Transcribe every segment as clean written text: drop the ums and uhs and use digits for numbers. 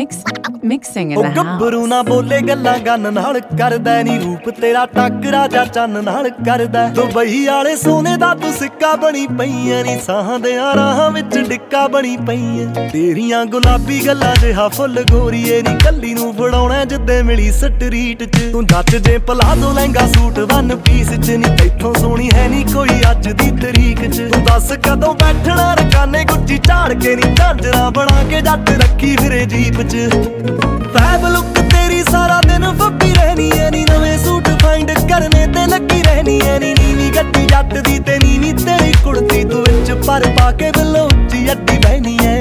mixing in the house. ਗੱਭਰੂ ਨਾ ਬੋਲੇ ਗੱਲਾਂ ਗੰਨ ਨਾਲ ਕਰਦਾ ਨੀ ਰੂਪ ਤੇਰਾ ਟੱਕ ਰਾਜਾ ਚੰਨ ਨਾਲ ਕਰਦਾ ਦੁਬਈ ਵਾਲੇ ਸੋਨੇ ਦਾ ਤੂੰ ਸਿੱਕਾ ਬਣੀ ਪਈਆਂ ਨੀ ਸਾਹਾਂ ਦੇ ਰਾਹਾਂ ਵਿੱਚ ਡਿੱਕਾ ਬਣੀ ਪਈਆਂ ਤੇਰੀਆਂ ਗੁਲਾਬੀ ਗੱਲਾਂ ਜਿਹਾ ਫੁੱਲ ਗੋਰੀਏ ਨੀ ਕੱਲੀ ਨੂੰ ਫੜਾਉਣਾ ਜਿੱਦੇ ਮਿਲੀ ਸਟਰੀਟ 'ਚ ਤੂੰ ਜੱਟ ਜੇ palazzo lehenga suit one piece 'ਚ ਨੀ ਤੈਥੋਂ ਸੋਹਣੀ ਹੈ ਨੀ ਕੋਈ ਅੱਜ ਦੀ ਤਰੀਕ 'ਚ ਤੂੰ ਦੱਸ ਕਦੋਂ ਬੈਠਣਾ ਰਕਾਨੇ ਗੁੱਚੀ ਝਾੜ ਕੇ ਨੀ ਝਾਂਜਰਾਂ ਬਣਾ ਕੇ ਜੱਟ ਰੱਖੀ ਫਿਰੇ ਜੀਪ 'ਚ ਫੈਬ ਲੁੱਕ ਤੇਰੀ ਸਾਰਾ ਦਿਨ ਫੱਬੀ ਰਹਿਣੀ ਐ ਨੀ ਨਵੇਂ ਸੂਟ ਫਾਈਂਡ ਕਰਨੇ ਤੇ ਲੱਗੀ ਰਹਿਣੀ ਐ ਨੀ ਨੀਵੀਂ ਗੱਡੀ ਜੱਟ ਦੀ ਤੇ ਨੀਵੀਂ ਤੇਰੀ ਕੁੜਤੀ ਤੂੰ ਵਿੱਚ ਪਰ ਪਾ ਕੇ ਬਿੱਲੋ ਉੱਚੀ ਅੱਡੀ ਬਹਿਣੀ ਐ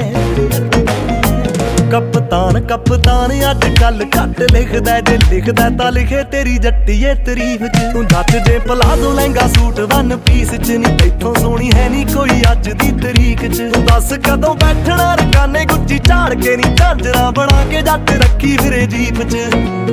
ਕਪਤਾਨ ਅੱਜ ਕੱਲ ਘੱਟ ਲਿਖਦਾ ਜੇ ਲਿਖਦਾ ਤਾਂ ਲਿਖੇ ਤੇਰੀ ਜੱਟੀਏ ਤਾਰੀਫ 'ਚ ਤੂੰ ਜੱਟ ਜੇ palazzo lehenga suit one piece 'ਚ ਨੀ ਤੈਥੋਂ ਸੋਹਣੀ ਹੈ ਨੀ ਕੋਈ ਅੱਜ ਦੀ ਤਰੀਕ 'ਚ ਤੂੰ ਦੱਸ ਕਦੋਂ ਬੈਠਣਾ ਰਕਾਨੇ ਗੁੱਚੀ ਝਾੜ ਕੇ ਨੀ ਝਾਂਜਰਾਂ ਬਣਾ ਕੇ ਜੱਟ ਰੱਖੀ ਫਿਰੇ ਜੀਪ 'ਚ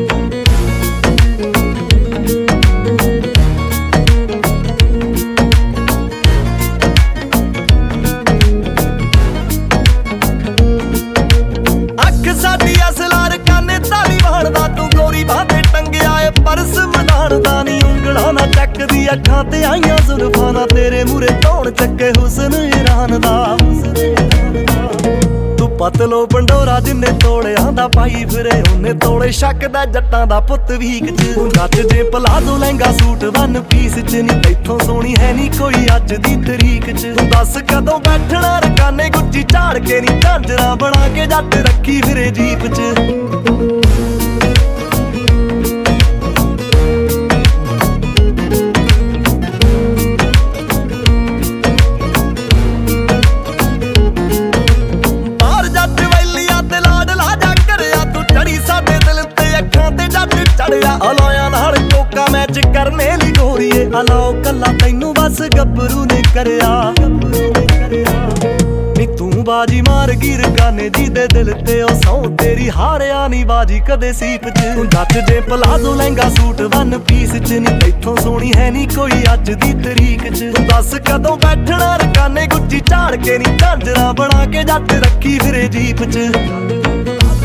ਸਾਡੀ ਅਸਲਾਰ ਕਾਨੇ ਧਾਲੀਵਾਲ ਦਾ ਤੂੰ ਗੋਰੀ ਬਾਹ ਤੇ ਟੰਗਿਆ ਏ ਪਰਸ ਮਦਾਨ ਦਾ ਨੀ ਉਂਗਲਾਂ ਨਾ ਚੱਕਦੀ ਅੱਖਾਂ ਤੇ ਆਈਆਂ ਜ਼ੁਲਫਾਂ ਨਾ ਤੇਰੇ ਮੂਰੇ ਧੌਣ ਚੱਕੇ ਹੁਸਨ ਇਰਾਨ ਦਾ ਤੂੰ ਪਤਲੋ ਪੰਡੋਰਾ ਜਿੰਨੇ ਤੋੜਿਆਂ ਦਾ ਪਾਈ ਫਿਰੇ ਉਹਨੇ ਤੋੜੇ ਸ਼ੱਕ ਦਾ ਜੱਟਾਂ ਦਾ ਪੁੱਤ ਵੀਕ 'ਚ ਤੂੰ ਜੱਟ ਜੇ palazzo lehenga suit one piece 'ਚ ਨੀ ਤੈਥੋਂ ਸੋਹਣੀ ਹੈ ਨੀ ਕੋਈ ਅੱਜ ਦੀ ਤਰੀਕ 'ਚ ਤੂੰ ਦੱਸ ਕਦੋਂ ਬੈਠਣਾ ਰਕਾਨੇ ਗੁੱਚੀ ਝਾੜ ਕੇ ਨੀ ਝਾਂਜਰਾਂ ਬਣਾ ਕੇ ਜੱਟ ਰੱਖੀ ਫਿਰੇ ਜੀਪ 'ਚ ਅਲਾਇਆ ਨਾਲ ਕੋਕਾ ਮੈਚ ਕਰਨੇ ਲਈ ਗੋਰੀਏ ਅਲਾਓ ਕੱਲਾ ਤੈਨੂੰ ਬਸ ਗੱਭਰੂ ਨੇ ਕਰਿਆ ਨੀ ਤੂੰ ਬਾਜੀ ਮਾਰ ਗਈ ਰਕਾਨੇ ਜੀ ਦੇ ਦਿਲ ਤੇ ਉਹ ਸੌ ਤੇਰੀ ਹਾਰਿਆ ਨੀ ਬਾਜੀ ਕਦੇ ਸੀਪ 'ਚ ਤੂੰ ਜੱਟ ਜੇ palazzo lehenga suit one piece 'ਚ ਨੀ ਤੈਥੋਂ ਸੋਹਣੀ ਹੈ ਨੀ ਕੋਈ ਅੱਜ ਦੀ ਤਰੀਕ 'ਚ ਤੂੰ ਦੱਸ ਕਦੋਂ ਬੈਠਣਾ ਰਕਾਨੇ ਗੁੱਚੀ ਝਾੜ ਕੇ ਨੀ ਝਾਂਜਰਾਂ ਬਣਾ ਕੇ ਜੱਟ ਰੱਖੀ ਫਿਰੇ ਜੀਪ 'ਚ